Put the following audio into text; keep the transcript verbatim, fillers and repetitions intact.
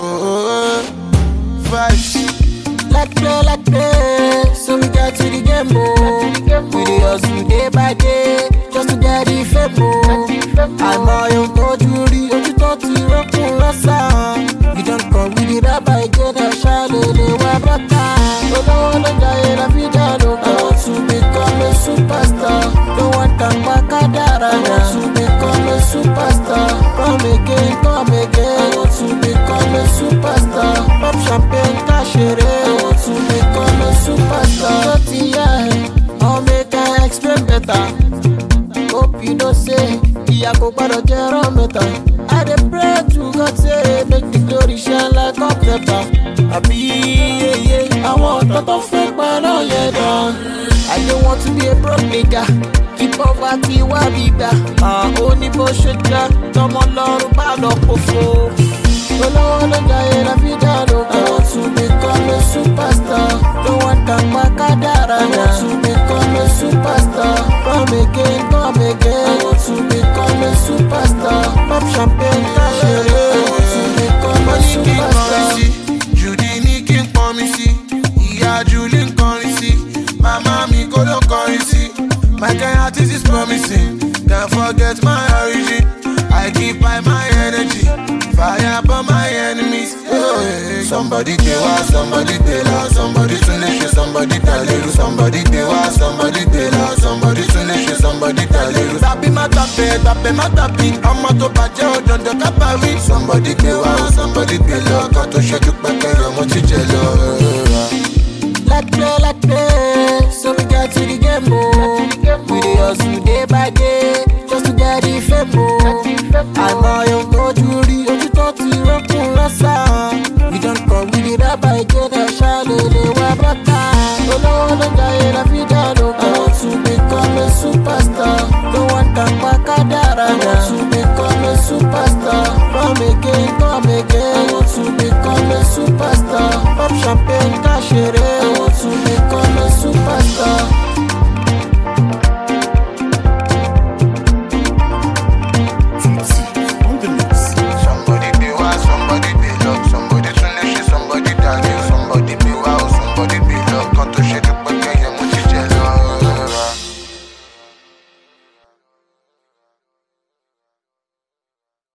oh, vibes. Like play, like play, so we get to the game, oh. We dey hustle day by day, just to get the fame, oh. Àìmọ̀ yóò kojú rí ojú tó ti rọ́kùn lọ́sàn. We don come with the rapper again, ẹ̀ ṣàlélé wá bàtà. Olówó ló jayé la fi dá lóko. I want to become a superstar. Don't want tàpá kádàrá. I want to become a superstar. Come again, come again. I want to become a superstar. Pop champagne, ká ṣeré. I want to become a superstar. Tó ti yá ẹ̀, I'll make I explain better. Hope you know say, ìyá kò gbọ́dọ̀ jẹ́ rán mẹ́ta. I dey pray to God say, make the glory shine like hot pepper. Àbí yeye, àwọn ọ̀tọ̀ tó fẹ́ pa náà yẹ dán. I don't want to be a broke nigga, keep poverty wá bíbá. Ó ní bó ṣe jẹ́, tọmọ lọ́rùn bá lọ pòfo. Olówó ló jayé la fi dá lóko. I want to become a superstar. Don't want tàpá kádàrá. I want to become a superstar. Come again, come again. I want to become a superstar. Pop champagne, ká ṣeré. I want to become a superstar. Judy ní kí n pọ́n mi sí, ìyá Julie ń kọrin sí, màmá mi kò ló kọrin sí. My kind artist is promising, can't forget my origin. I keep by my energy, fire upon my enemies. Oh, yeah. Somebody pay wa, somebody pay la, somebody tún lè ṣe, somebody tàlérú, somebody pay wa, somebody pay la, somebody tún lè ṣe, somebody tàlérú. Tàbí má tàpẹ́, tàpẹ́ má tàbí, ọmọ tó bàjẹ́ ò dandan ká parí. Somebody pay wa, somebody pay la, kan tó ṣẹ́jú pẹ́kẹ́ ọmọ ti jẹ lọ. Like play, like play, so we get to the game, oh. We dey hustle day by day, just to get the fame, oh. Àìmọ̀ yóò kojú rí ojú tó ti rọ́kùn lọ́sàn. We don come with the rapper again, ẹ̀ ṣàlélé wá bàtà. Olówó ló jayé la fi dá lóko. I want to become a superstar. Don't want tàpá kádàrá. I want to become a superstar. Come again, come again. I want to become a superstar. Pop champagne.